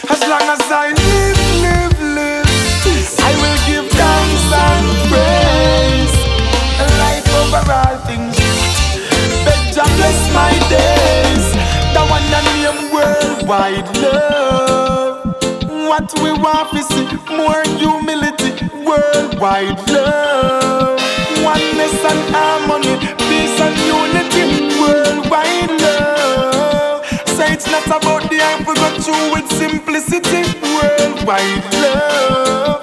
As long as I live, I will give thanks and praise. Life over all things. Better bless my days. The one that name worldwide love. What we want to see, more humility, worldwide love. Oneness and harmony, peace and unity, worldwide love. Say it's not about the hype, we go through with simplicity, worldwide love,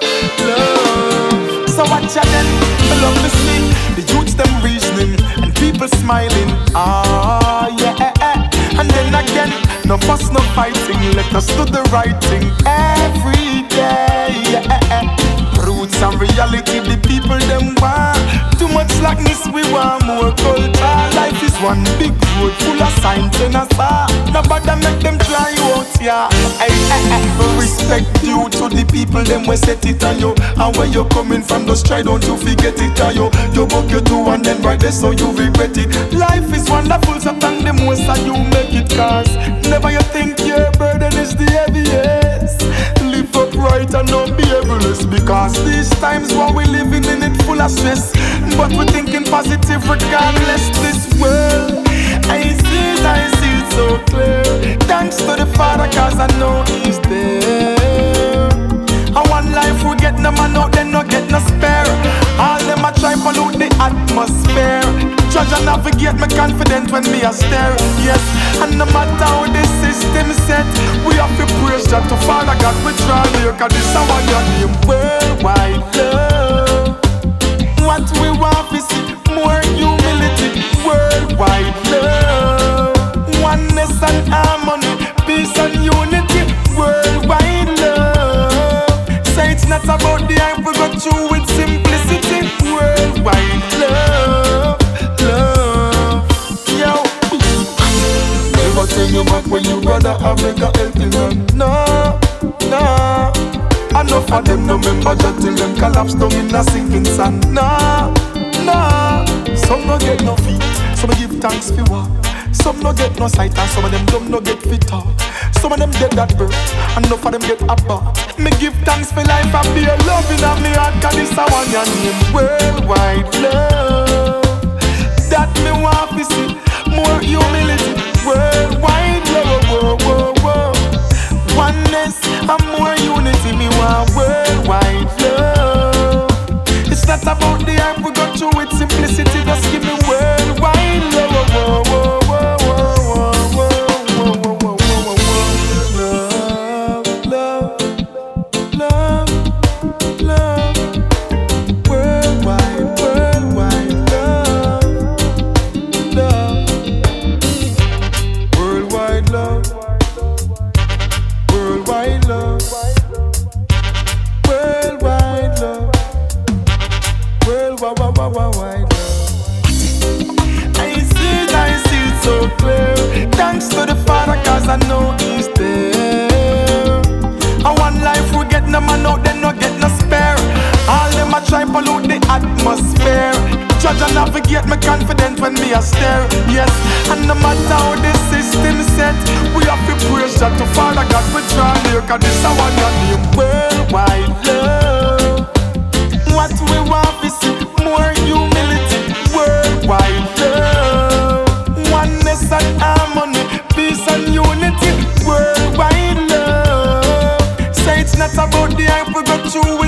love. So watch out then, I love to see the youths them reasoning and people smiling, ah yeah. And then again, no fuss, no fighting, let us do the right thing every day. Roots and reality, the people them want. Too much slackness, we want more culture. Life is one big road full of signs and a star. Nobody make them try out, yeah. Respect due to the people them we set it on you. And where you coming from, just try don't you forget it on you. You book you do and then right there so you regret it. Life is wonderful, so thank the most and you make it cause never you think your burden is the heaviest. Live upright and don't be evilous, because these times what we living in it full of stress. But we're thinking positive regardless. This world, I see it so clear. Thanks to the Father cause I know He's there. And one life we get no man out, then no get no spare. All them a try pollute the atmosphere. Judge and navigate me confident when me a stare. Yes, and no matter how the system set, we have to praise God to Father God. We try here cause this is our your name. Worldwide love. What we want to see, more humility, worldwide love. Oneness and harmony, peace and unity, worldwide love. Say it's not about the hype, we go through with simplicity, worldwide love, love. Yo, never turn your back when you brother have make a helping hand. No, no. Enough of them no member just till them collapse down in a sinking sand. Nah, nah. Some no get no feet, some give thanks for walk. Some no get no sight and some of them dumb no get fit talk. Some of them get that birth and enough of them get apart. Me give thanks for life and be a loving of me heart, cause this a one your name, worldwide love. That me want to see, more humility, worldwide love, whoa, whoa, whoa. Oneness and more unity, me want worldwide love. It's not about the hype, we go through with simplicity. Just give me worldwide love, whoa, whoa, whoa, whoa, whoa, whoa, whoa, whoa, whoa, whoa. Love, love, love, love. Worldwide, worldwide love, love. Worldwide love. Worldwide love, worldwide love, worldwide love. I see it so clear. Thanks to the Father cause I know He's there. And one life we get no man out, then no get no spare. All them a try pollute the atmosphere. Judge and navigate me confident when me a stare. Yes, and no matter how the system set, we have to praise God to Father God. We try here cause this is our name, worldwide love. What we want to see, more humility, worldwide love. Oneness and harmony, peace and unity, worldwide love. Say it's not about the hype, we go through